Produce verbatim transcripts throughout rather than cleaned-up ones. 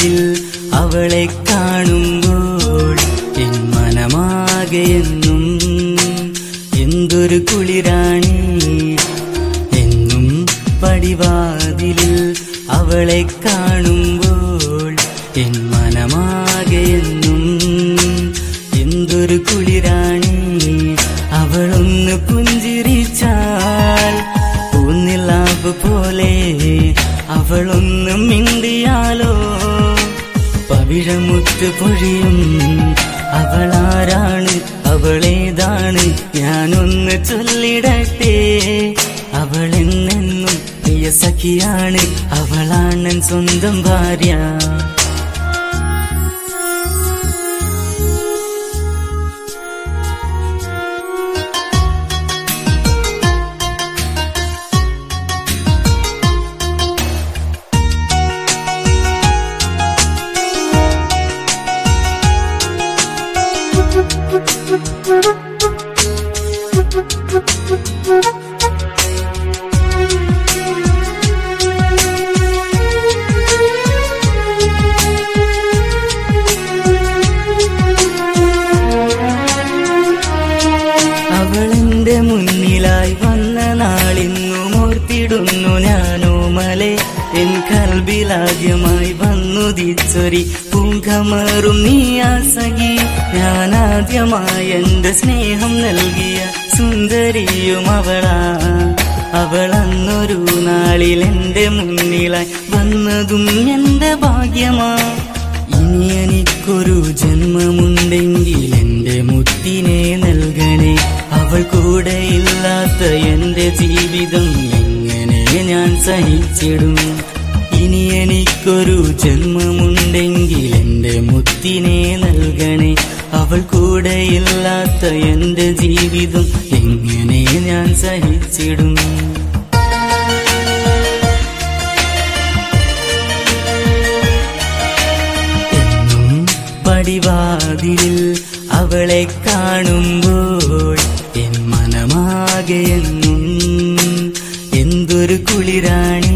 പടിവാതിലിൽ അവളെ കാണുമ്പോൾ എൻ മനമാകെ എന്നും എന്തൊരു കുളിരാണി. എന്നും പടിവാതിലിൽ അവളെ കാണുമ്പോൾ എൻ മനമാകെ എന്നും എന്തൊരു കുളിരാണി. അവളൊന്ന് പുഞ്ചിരിച്ചാൽ പൂനിലാവ് പോലെ, അവളൊന്ന് മിണ്ടിയാലോ പവിഴമുത്ത് പൊഴിയും. അവളാരാണ്, അവളേതാണ്, ഞാനൊന്ന് ചൊല്ലിടട്ടെ. അവളെന്നെന്നും പ്രിയ സഖിയാണ്, അവളാണൻ സ്വന്തം ഭാര്യ. അവളെന്റെ മുന്നിലായി വന്ന നാളിന്നും ഓർത്തിടുന്നു ഞാനോമലെ. എൻ കൽബിലാദ്യമായി വന്നുദിച്ചൊരി പൂങ്കമറും നീയാ സഖി. ഞാനാദ്യമായി എന്റെ സ്നേഹം നൽകിയ സുന്ദരിയും അവളാ. അവളന്നൊരു നാളിൽ എന്റെ മുന്നിലായി വന്നതും എന്റെ ഭാഗ്യമാ. ഇനി എനിക്കൊരു ജന്മമുണ്ടെങ്കിൽ എന്റെ മുത്തിനെ നൽകണേ. അവൾ കൂടെയില്ലാത്ത എന്റെ ജീവിതം എങ്ങനെ ഞാൻ സഹിച്ചിടും. ഇനി എനിക്കൊരു ജന്മമുണ്ടെങ്കിൽ എന്റെ മുത്തിനെ നൽകണേ. അവൾ കൂടെയില്ലാത്ത എന്റെ ജീവിതം എങ്ങനെ ഞാൻ സഹിച്ചിടും. എന്നും പടിവാതിലിൽ അവളെ കാണുമ്പോൾ എൻ മനമാകെ എന്നും എന്തൊരു കുളിരാണി.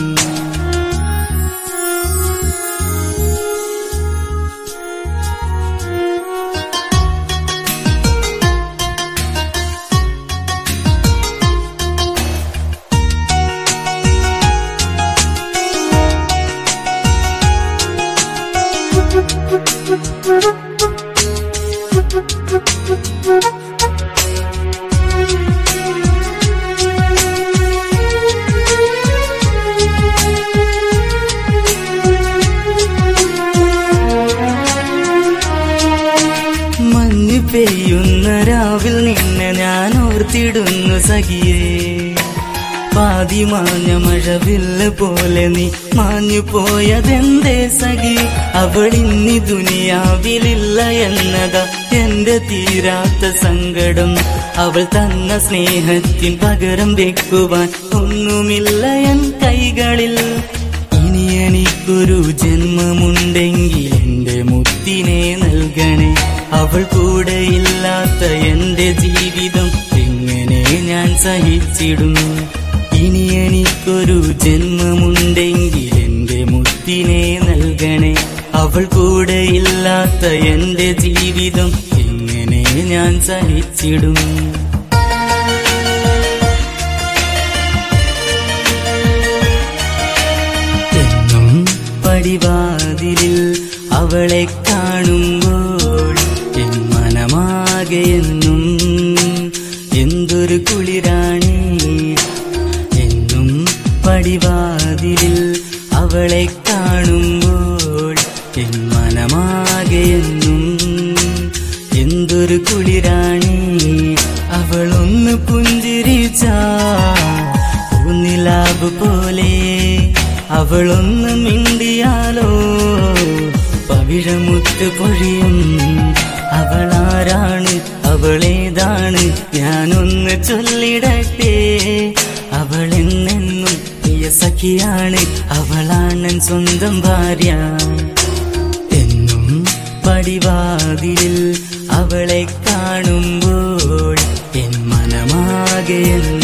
മഞ്ഞ് പെയ്യുന്ന രാവിൽ നിന്നെ ഞാൻ ഓർത്തിടുന്നു സഖിയേ. പാതി മാഞ്ഞ മഴവില്ല് പോലെ നീ മാഞ്ഞു പോയതെന്തേ സഖി. അവളിന്നി ദുനിയാവിലില്ല എന്നതാ എന്റെ തീരാത്ത സങ്കടം. അവൾ തന്ന സ്നേഹത്തിൻ പകരം വെക്കുവാൻ ഒന്നുമില്ല എൻ കൈകളിൽ. ഇനി എനിക്കൊരു ജന്മമുണ്ടെങ്കിൽ എന്റെ മുത്തിനെ നൽകണേ. അവൾ കൂടെയില്ലാത്ത എന്റെ ജീവിതം എങ്ങനെ ഞാൻ സഹിച്ചിടും. ഇനി എനിക്കൊരു ജന്മമുണ്ടെങ്കിൽ എന്റെ മുത്തിനെ നൽകണേ. അവൾ കൂടെയില്ലാത്ത എന്റെ ജീവിതം എങ്ങനെ ഞാൻ സഹിച്ചിടും. എന്നും പടിവാതിലിൽ അവളെ കാണുമ്പോൾ എൻ മനമാകെ എന്നും എന്തൊരു കുളിരാണി. എന്നും പടിവാതിലിൽ അവളെ കാണുമ്പോൾ എൻ മനമാകെ എന്നും എന്തൊരു കുളിരാണി. അവളൊന്ന് പുഞ്ചിരിച്ചാ പൂനിലാവ് പോലെ, അവളൊന്ന് മിണ്ടിയാലോ പവിഴമുത്ത് പൊഴിയും. അവളാരാണ്, അവളേതാണ്, ഞാനൊന്ന് ചൊല്ലിടട്ടെ. അവളെന്നെന്നും പ്രിയ സഖിയാണ്, അവളാണൻ സ്വന്തം ഭാര്യ. എന്നും പടിവാതിലിൽ അവളെ കാണുമ്പോൾ എൻ മനമാകെ